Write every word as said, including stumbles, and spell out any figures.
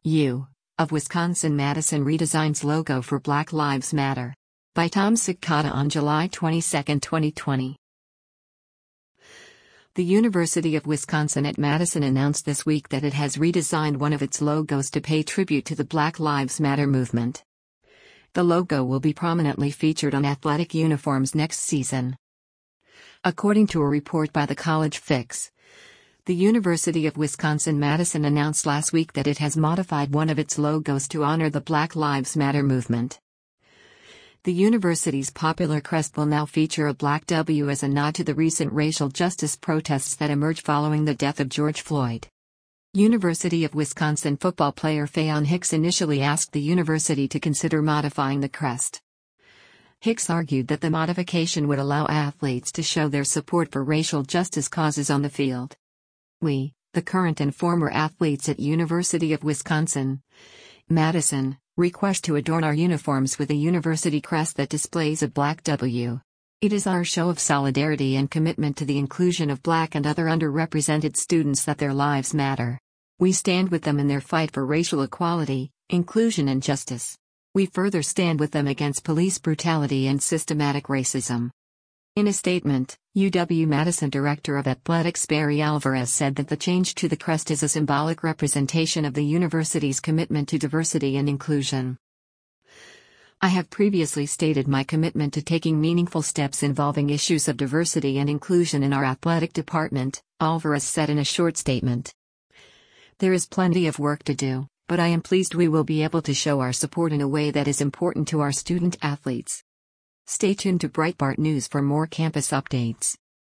U of Wisconsin-Madison redesigns logo for Black Lives Matter. By Tom Cicada on July twenty-second, twenty twenty. The University of Wisconsin at Madison announced this week that it has redesigned one of its logos to pay tribute to the Black Lives Matter movement. The logo will be prominently featured on athletic uniforms next season. According to a report by the College Fix, the University of Wisconsin-Madison announced last week that it has modified one of its logos to honor the Black Lives Matter movement. The university's popular crest will now feature a black W as a nod to the recent racial justice protests that emerged following the death of George Floyd. University of Wisconsin football player Faion Hicks initially asked the university to consider modifying the crest. Hicks argued that the modification would allow athletes to show their support for racial justice causes on the field. We, the current and former athletes at University of Wisconsin, Madison, request to adorn our uniforms with a university crest that displays a black W. It is our show of solidarity and commitment to the inclusion of black and other underrepresented students that their lives matter. We stand with them in their fight for racial equality, inclusion and justice. We further stand with them against police brutality and systematic racism. In a statement, U W-Madison Director of Athletics Barry Alvarez said that the change to the crest is a symbolic representation of the university's commitment to diversity and inclusion. I have previously stated my commitment to taking meaningful steps involving issues of diversity and inclusion in our athletic department, Alvarez said in a short statement. There is plenty of work to do, but I am pleased we will be able to show our support in a way that is important to our student athletes. Stay tuned to Breitbart News for more campus updates.